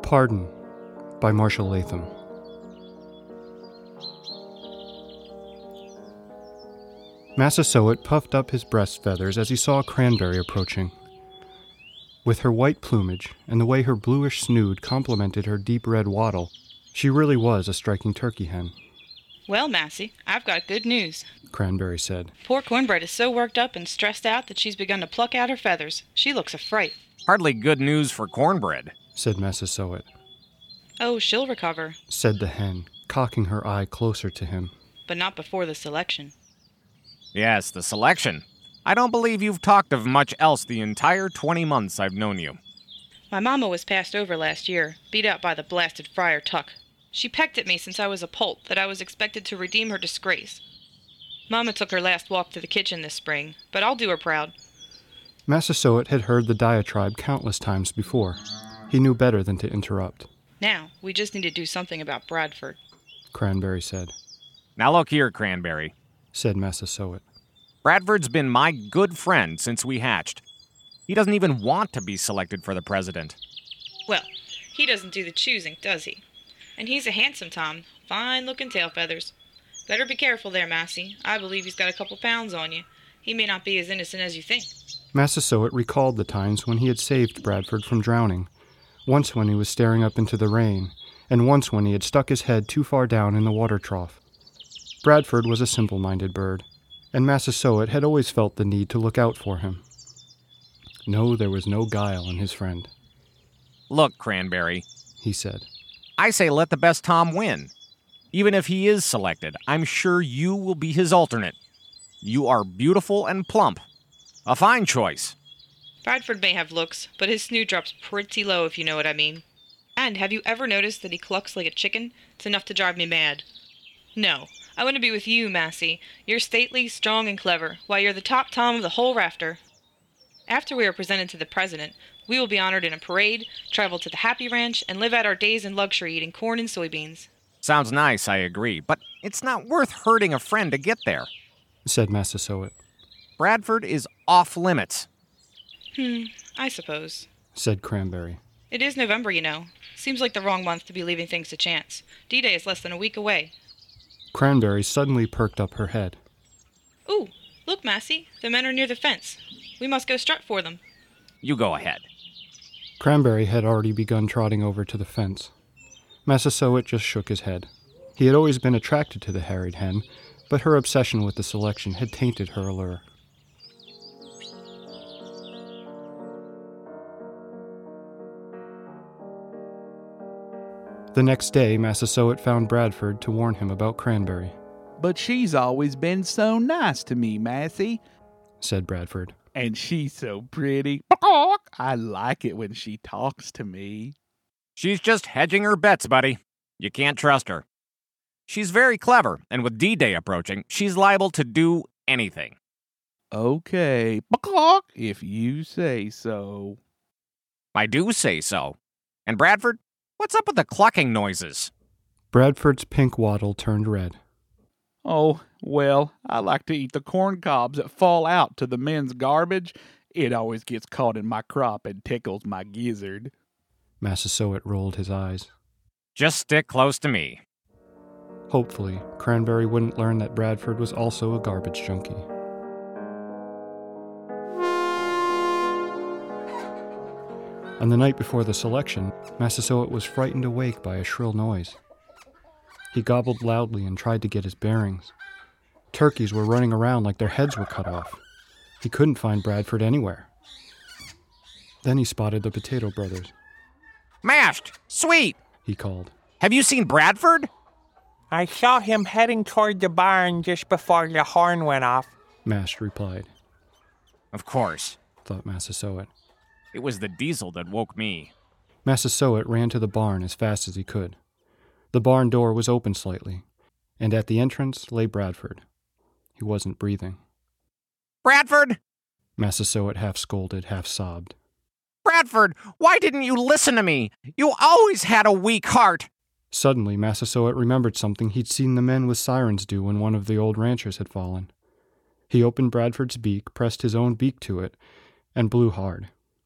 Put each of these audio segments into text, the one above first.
Pardon by Marshall Latham. Massasoit puffed up his breast feathers as he saw Cranberry approaching. With her white plumage and the way her bluish snood complemented her deep red wattle, she really was a striking turkey hen. "Well, Massy, I've got good news," Cranberry said. "Poor Cornbread is so worked up and stressed out that she's begun to pluck out her feathers. She looks a fright." "Hardly good news for Cornbread," said Massasoit. "Oh, she'll recover," said the hen, cocking her eye closer to him. "but not before the selection." "Yes, the selection. I don't believe you've talked of much else the entire 20 months I've known you." "My mama was passed over last year, beat out by the blasted Friar Tuck. She pecked at me since I was a poult that I was expected to redeem her disgrace. Mama took her last walk to the kitchen this spring, but I'll do her proud." Massasoit had heard the diatribe countless times before. He knew better than to interrupt. "Now, we just need to do something about Bradford," Cranberry said. "Now look here, Cranberry," said Massasoit. "Bradford's been my good friend since we hatched. He doesn't even want to be selected for the president." "Well, he doesn't do the choosing, does he? And he's a handsome Tom, fine-looking tail feathers. Better be careful there, Massy. I believe he's got a couple pounds on you. He may not be as innocent as you think." Massasoit recalled the times when he had saved Bradford from drowning, once when he was staring up into the rain, and once when he had stuck his head too far down in the water trough. Bradford was a simple-minded bird, and Massasoit had always felt the need to look out for him. No, there was no guile in his friend. "Look, Cranberry," he said. "I say let the best Tom win. Even if he is selected, I'm sure you will be his alternate. You are beautiful and plump. A fine choice." "Bradford may have looks, but his snoot drops pretty low, if you know what I mean. And have you ever noticed that he clucks like a chicken? It's enough to drive me mad. No, I want to be with you, Massy. You're stately, strong, and clever. Why, you're the top Tom of the whole rafter. After we are presented to the president, we will be honored in a parade, travel to the Happy Ranch, and live out our days in luxury eating corn and soybeans." "Sounds nice, I agree, but it's not worth hurting a friend to get there," said Massasoit. "Bradford is off limits." I suppose," said Cranberry. "It is November, you know. Seems like the wrong month to be leaving things to chance. D-Day is less than a week away." Cranberry suddenly perked up her head. "Ooh, look, Massy, the men are near the fence. We must go strut for them." "You go ahead." Cranberry had already begun trotting over to the fence. Massasoit just shook his head. He had always been attracted to the harried hen, but her obsession with the selection had tainted her allure. The next day, Massasoit found Bradford to warn him about Cranberry. "But she's always been so nice to me, Massy. Said Bradford. And she's so pretty. I like it when she talks to me." "She's just hedging her bets, buddy. You can't trust her. She's very clever, and with D-Day approaching, she's liable to do anything." "Okay, if you say so." "I do say so. And Bradford, what's up with the clucking noises?" Bradford's pink wattle turned red. "Oh, well, I like to eat the corn cobs that fall out to the men's garbage. It always gets caught in my crop and tickles my gizzard." Massasoit rolled his eyes. "Just stick close to me." Hopefully, Cranberry wouldn't learn that Bradford was also a garbage junkie. On the night before the selection, Massasoit was frightened awake by a shrill noise. He gobbled loudly and tried to get his bearings. Turkeys were running around like their heads were cut off. He couldn't find Bradford anywhere. Then he spotted the Potato Brothers. "Mashed! Sweet!" he called. "Have you seen Bradford?" "I saw him heading toward the barn just before the horn went off," Mashed replied. "Of course," thought Massasoit. "It was the diesel that woke me." Massasoit ran to the barn as fast as he could. The barn door was open slightly, and at the entrance lay Bradford. He wasn't breathing. "Bradford!" Massasoit half scolded, half sobbed. "Bradford, why didn't you listen to me? You always had a weak heart." Suddenly, Massasoit remembered something he'd seen the men with sirens do when one of the old ranchers had fallen. He opened Bradford's beak, pressed his own beak to it, and blew hard.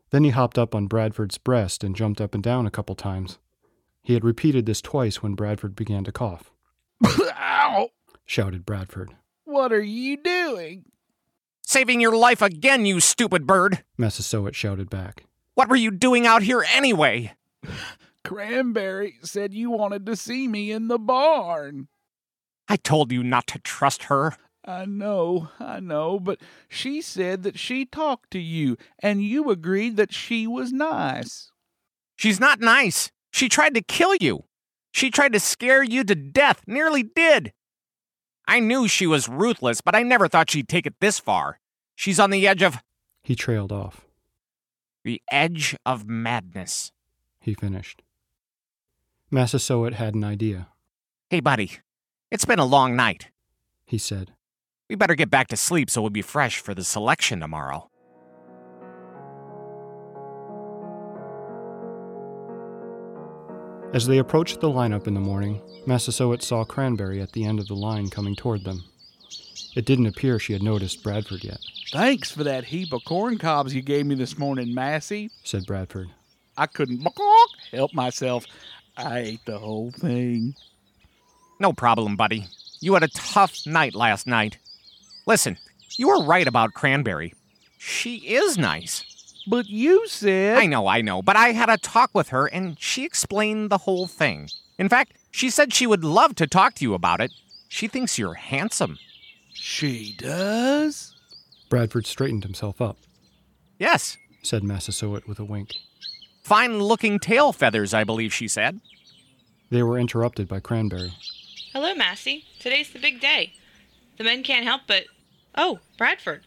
Then he hopped up on Bradford's breast and jumped up and down a couple times. He had repeated this twice when Bradford began to cough. Ow! Shouted Bradford. What are you doing? Saving your life again, you stupid bird! Massasoit shouted back. What were you doing out here anyway? Cranberry said you wanted to see me in the barn. I told you not to trust her. I know, but she said that she talked to you, and you agreed that she was nice. She's not nice. She tried to kill you. She tried to scare you to death, nearly did. I knew she was ruthless, but I never thought she'd take it this far. She's on the edge of... He trailed off. The edge of madness. He finished. Massasoit had an idea. Hey, buddy, it's been a long night, he said. We better get back to sleep so we'll be fresh for the selection tomorrow. As they approached the lineup in the morning, Massasoit saw Cranberry at the end of the line coming toward them. It didn't appear she had noticed Bradford yet. Thanks for that heap of corn cobs you gave me this morning, Massey, said Bradford. I couldn't help myself. I ate the whole thing. No problem, buddy. You had a tough night last night. Listen, you were right about Cranberry. She is nice. But you said... I know, but I had a talk with her and she explained the whole thing. In fact, she said she would love to talk to you about it. She thinks you're handsome. She does? Bradford straightened himself up. Yes, said Massasoit with a wink. Fine-looking tail feathers, I believe she said. They were interrupted by Cranberry. Hello, Massey. Today's the big day. The men can't help but... Oh, Bradford.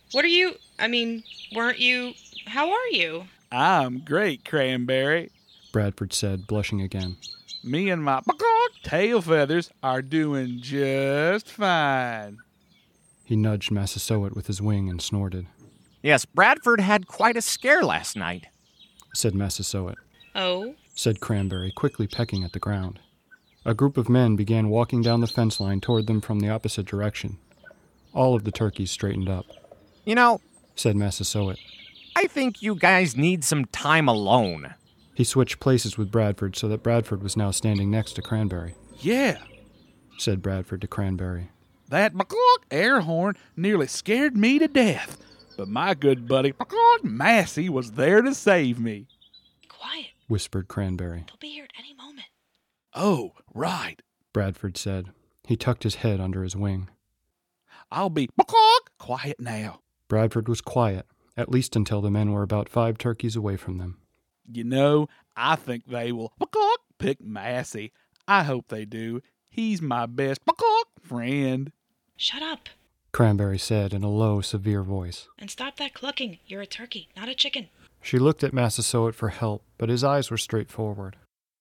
Weren't you... How are you? I'm great, Cranberry, Bradford said, blushing again. Me and my tail feathers are doing just fine. He nudged Massasoit with his wing and snorted. Yes, Bradford had quite a scare last night, said Massasoit. Oh? Said Cranberry, quickly pecking at the ground. A group of men began walking down the fence line toward them from the opposite direction. All of the turkeys straightened up. You know, said Massasoit, I think you guys need some time alone. He switched places with Bradford so that Bradford was now standing next to Cranberry. Yeah, said Bradford to Cranberry. That air horn nearly scared me to death, but my good buddy Massey was there to save me. Quiet, whispered Cranberry. They'll be here at any moment. Oh, right, Bradford said. He tucked his head under his wing. I'll be quiet now. Bradford was quiet, at least until the men were about 5 turkeys away from them. You know, I think they will pick Massey. I hope they do. He's my best friend. Shut up. Cranberry said in a low, severe voice. And stop that clucking. You're a turkey, not a chicken. She looked at Massasoit for help, but his eyes were straightforward.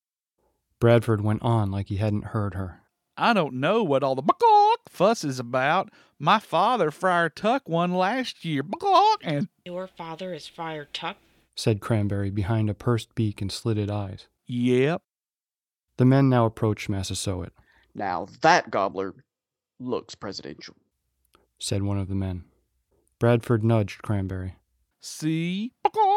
Bradford went on like he hadn't heard her. I don't know what all the fuss is about. My father, Friar Tuck, won last year. And your father is Friar Tuck? Said Cranberry behind a pursed beak and slitted eyes. Yep. The men now approached Massasoit. Now that gobbler looks presidential, said one of the men. Bradford nudged Cranberry. See?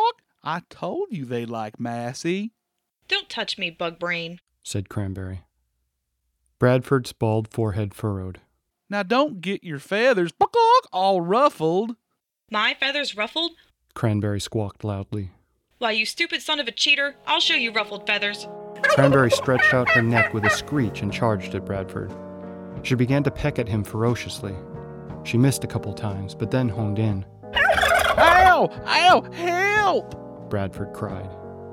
I told you they like Massey. Don't touch me, bug brain, said Cranberry. Bradford's bald forehead furrowed. Now don't get your feathers all ruffled. My feathers ruffled? Cranberry squawked loudly. Why, you stupid son of a cheater, I'll show you ruffled feathers. Cranberry stretched out her neck with a screech and charged at Bradford. She began to peck at him ferociously. She missed a couple times, but then honed in. Ow! Ow! Help! Bradford cried.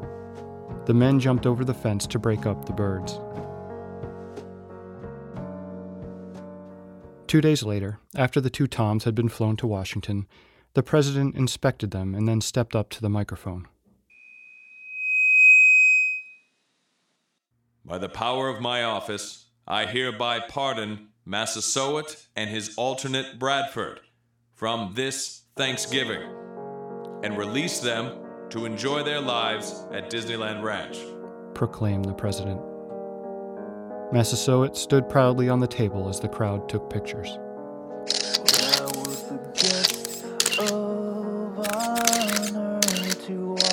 The men jumped over the fence to break up the birds. 2 days later, after the 2 toms had been flown to Washington, the president inspected them and then stepped up to the microphone. By the power of my office, I hereby pardon Massasoit and his alternate Bradford from this Thanksgiving and release them to enjoy their lives at Disneyland Ranch, proclaimed the president. Massasoit stood proudly on the table as the crowd took pictures. I was the guest of honor to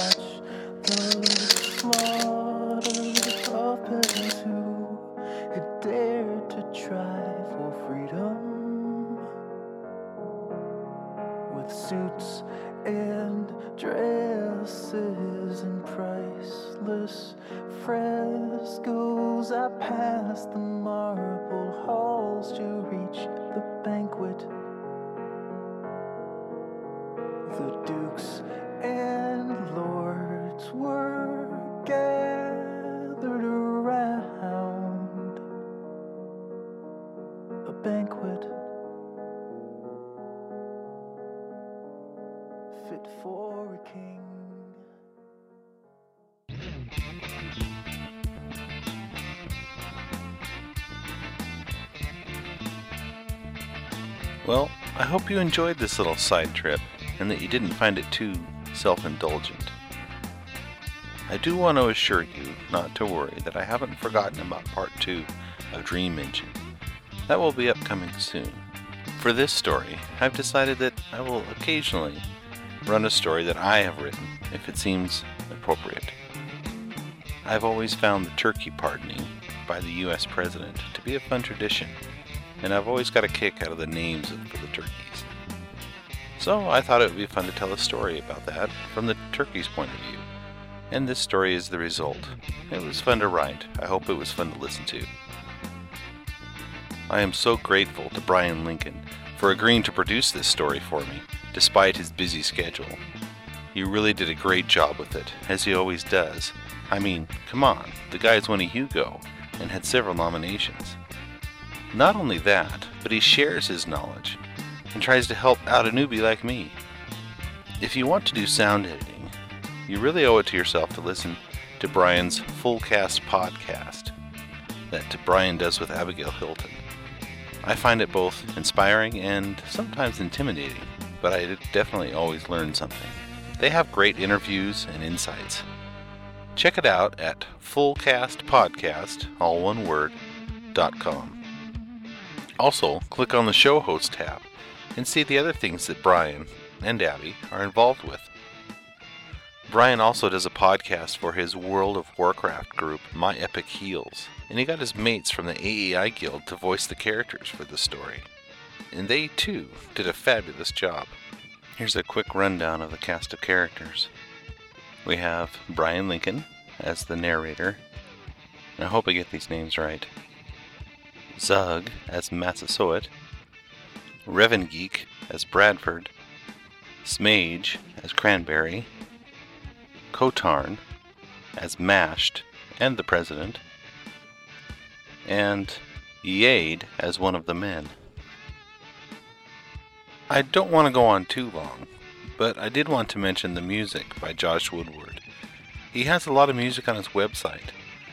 endless frescoes. I pass the marble halls to reach the banquet. The dukes and lords were gathered around a banquet fit for a king. Well, I hope you enjoyed this little side trip and that you didn't find it too self-indulgent. I do want to assure you not to worry that I haven't forgotten about part 2 of Dream Engine. That will be upcoming soon. For this story, I've decided that I will occasionally run a story that I have written if it seems appropriate. I've always found the turkey pardoning by the US President to be a fun tradition, and I've always got a kick out of the names for the turkeys. So I thought it would be fun to tell a story about that from the turkey's point of view, and this story is the result. It was fun to write. I hope it was fun to listen to. I am so grateful to Brian Lincoln for agreeing to produce this story for me, despite his busy schedule. He really did a great job with it, as he always does. I mean, come on, the guy's won a Hugo and had several nominations. Not only that, but he shares his knowledge and tries to help out a newbie like me. If you want to do sound editing, you really owe it to yourself to listen to Brian's Full Cast podcast that Brian does with Abigail Hilton. I find it both inspiring and sometimes intimidating, but I definitely always learn something. They have great interviews and insights. Check it out at fullcastpodcast, all one word, .com. Also, click on the show host tab and see the other things that Brian and Abby are involved with. Brian also does a podcast for his World of Warcraft group, My Epic Heals, and he got his mates from the AEI Guild to voice the characters for the story. And they, too, did a fabulous job. Here's a quick rundown of the cast of characters. We have Brian Lincoln as the narrator. I hope I get these names right. Zug as Massasoit. Revengeek as Bradford. Smage as Cranberry. Kotarn as Mashed and the President. And Yade as one of the men. I don't want to go on too long, but I did want to mention the music by Josh Woodward. He has a lot of music on his website,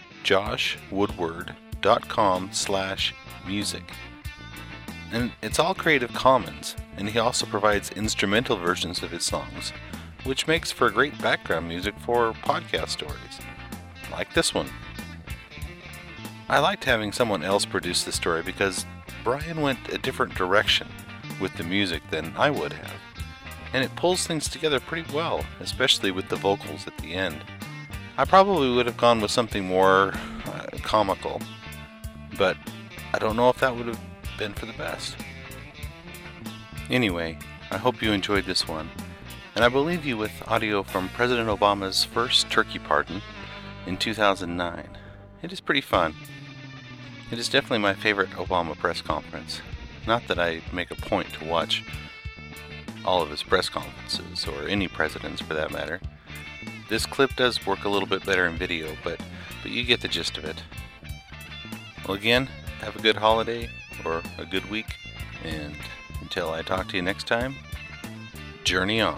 joshwoodward.com/music. And it's all Creative Commons, and he also provides instrumental versions of his songs, which makes for great background music for podcast stories, like this one. I liked having someone else produce the story because Brian went a different direction with the music than I would have, and it pulls things together pretty well, especially with the vocals at the end. I probably would have gone with something more comical, but I don't know if that would have been for the best. Anyway, I hope you enjoyed this one, and I will leave you with audio from President Obama's first turkey pardon in 2009. It is pretty fun. It is definitely my favorite Obama press conference. Not that I make a point to watch all of his press conferences, or any president's for that matter. This clip does work a little bit better in video, but you get the gist of it. Well, again, have a good holiday, or a good week, and until I talk to you next time, journey on.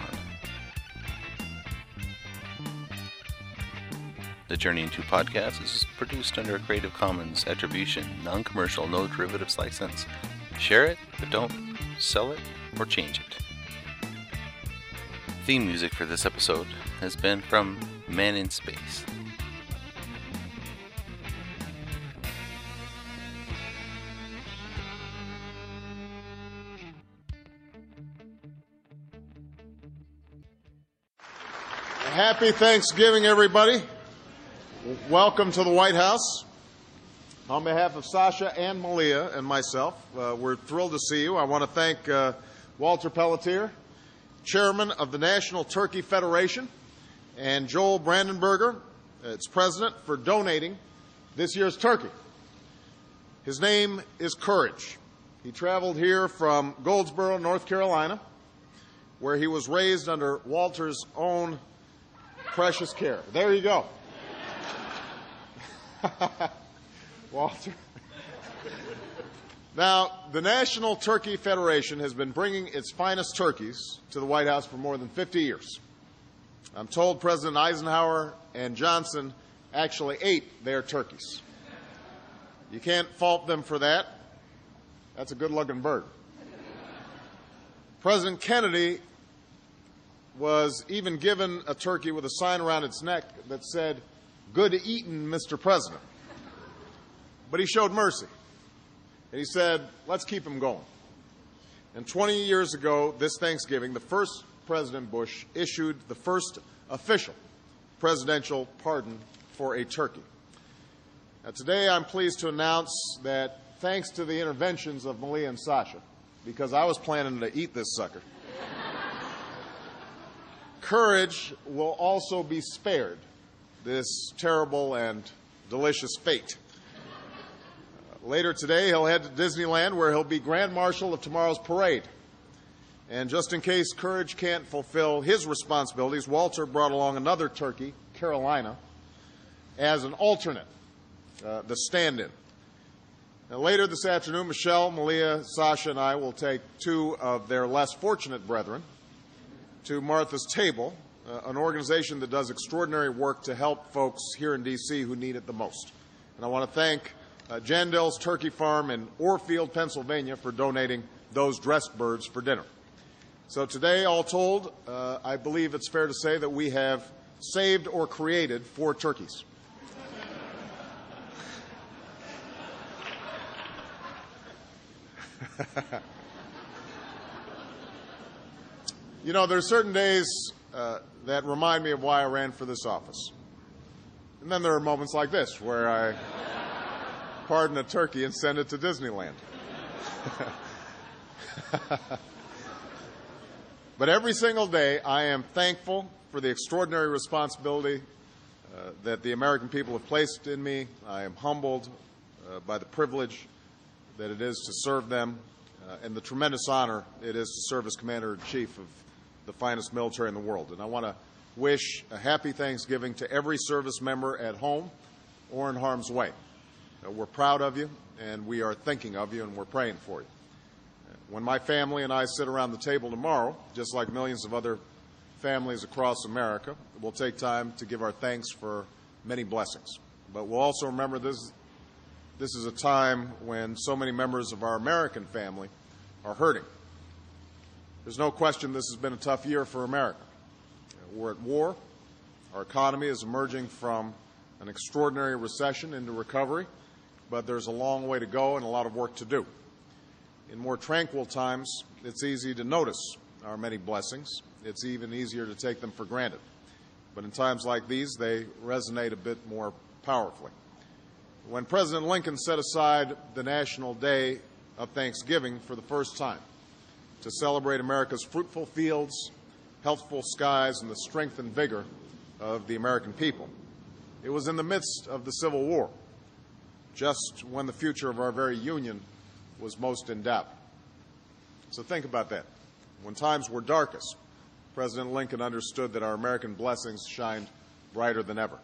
The Journey Into podcast is produced under a Creative Commons Attribution, Non-Commercial, No Derivatives license. Share it, but don't sell it or change it. Theme music for this episode has been from Man in Space. Happy Thanksgiving, everybody. Welcome to the White House. On behalf of Sasha and Malia and myself, we're thrilled to see you. I want to thank Walter Pelletier, Chairman of the National Turkey Federation, and Joel Brandenberger, its president, for donating this year's turkey. His name is Courage. He traveled here from Goldsboro, North Carolina, where he was raised under Walter's own precious care. There you go. Walter. Now, the National Turkey Federation has been bringing its finest turkeys to the White House for more than 50 years. I'm told President Eisenhower and Johnson actually ate their turkeys. You can't fault them for that. That's a good-looking bird. President Kennedy was even given a turkey with a sign around its neck that said, "Good eatin', Mr. President." But he showed mercy. And he said, let's keep him going. And 20 years ago, this Thanksgiving, the first President Bush issued the first official presidential pardon for a turkey. Now, today, I'm pleased to announce that thanks to the interventions of Malia and Sasha, because I was planning to eat this sucker, Courage will also be spared this terrible and delicious fate. Later today, he'll head to Disneyland, where he'll be Grand Marshal of tomorrow's parade. And just in case Courage can't fulfill his responsibilities, Walter brought along another turkey, Carolina, as an alternate, the stand-in. Now, later this afternoon, Michelle, Malia, Sasha, and I will take two of their less fortunate brethren to Martha's Table, an organization that does extraordinary work to help folks here in D.C. who need it the most. And I want to thank Jandell's Turkey Farm in Orfield, Pennsylvania, for donating those dressed birds for dinner. So today, all told, I believe it's fair to say that we have saved or created 4 turkeys. You know, there are certain days that remind me of why I ran for this office. And then there are moments like this where I pardon a turkey and send it to Disneyland. But every single day, I am thankful for the extraordinary responsibility that the American people have placed in me. I am humbled by the privilege that it is to serve them and the tremendous honor it is to serve as Commander-in-Chief of the finest military in the world. And I want to wish a happy Thanksgiving to every service member at home or in harm's way. We're proud of you, and we are thinking of you, and we're praying for you. When my family and I sit around the table tomorrow, just like millions of other families across America, we'll take time to give our thanks for many blessings. But we'll also remember this is a time when so many members of our American family are hurting. There's no question this has been a tough year for America. We're at war. Our economy is emerging from an extraordinary recession into recovery, but there's a long way to go and a lot of work to do. In more tranquil times, it's easy to notice our many blessings. It's even easier to take them for granted. But in times like these, they resonate a bit more powerfully. When President Lincoln set aside the National Day of Thanksgiving for the first time to celebrate America's fruitful fields, healthful skies, and the strength and vigor of the American people, it was in the midst of the Civil War, just when the future of our very union was most in doubt. So think about that. When times were darkest, President Lincoln understood that our American blessings shined brighter than ever.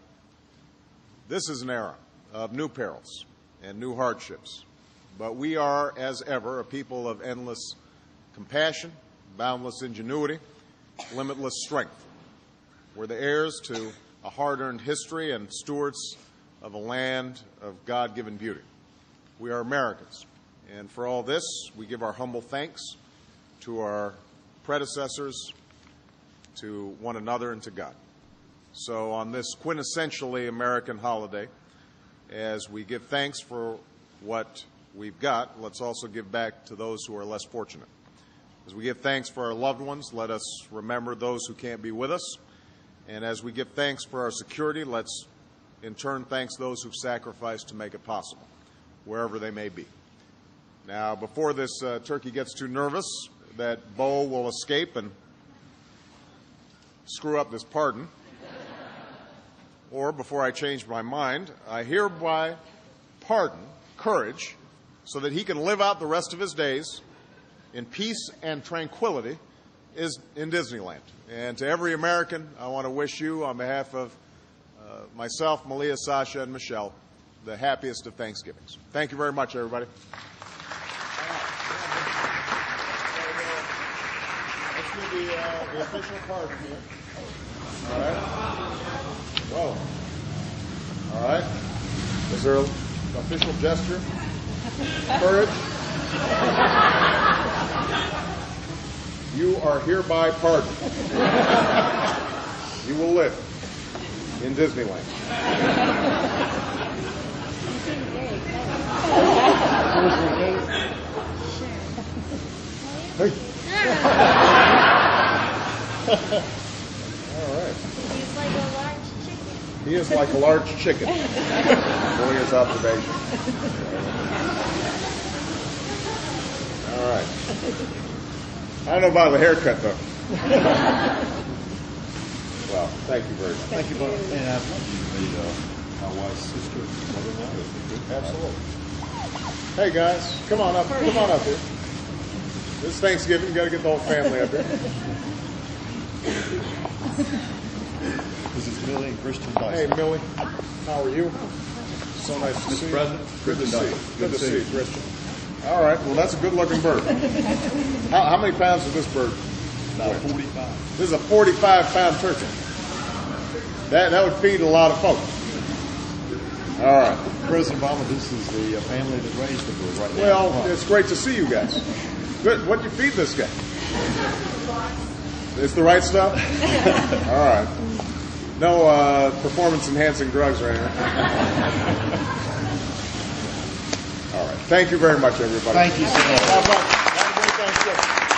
This is an era of new perils and new hardships, but we are, as ever, a people of endless compassion, boundless ingenuity, limitless strength. We're the heirs to a hard-earned history and stewards of a land of God-given beauty. We are Americans, and for all this, we give our humble thanks to our predecessors, to one another, and to God. So on this quintessentially American holiday, as we give thanks for what we've got, let's also give back to those who are less fortunate. As we give thanks for our loved ones, let us remember those who can't be with us. And as we give thanks for our security, let's in turn thanks those who've sacrificed to make it possible, wherever they may be. Now, before this turkey gets too nervous that Bo will escape and screw up this pardon, or before I change my mind, I hereby pardon Courage so that he can live out the rest of his days in peace and tranquility in Disneyland. And to every American, I want to wish you, on behalf of myself, Malia, Sasha, and Michelle, the happiest of Thanksgivings. Thank you very much, everybody. Let's do the official pardon here. All right. Whoa. All right. Is there an official gesture? Courage. You are hereby pardoned. You will live in Disneyland. Hey. All right. He is like a large chicken. Julia's observation. All right. I don't know about the haircut, though. Well, thank you very much. Thank you, Bob. And I'd love you to meet my wife's sister, mother-in-law. Absolutely. Hey, guys, come on up. Come on up here. This is Thanksgiving. You got to get the whole family up here. This is Millie and Christian Dyson. Hey, Millie. How are you? So nice to see you. President. Good to see you. Good to see you, Christian. All right. Well, that's a good-looking bird. How many pounds is this bird? About 45. This is a 45-pound turkey. That would feed a lot of folks. All right. President Obama, this is the family that raised the bird right now. Well, it's great to see you guys. Good. What do you feed this guy? It's the right stuff? All right. No performance-enhancing drugs or anything. All right. Thank you very much, everybody. Thank you so much. Have a great Thanksgiving.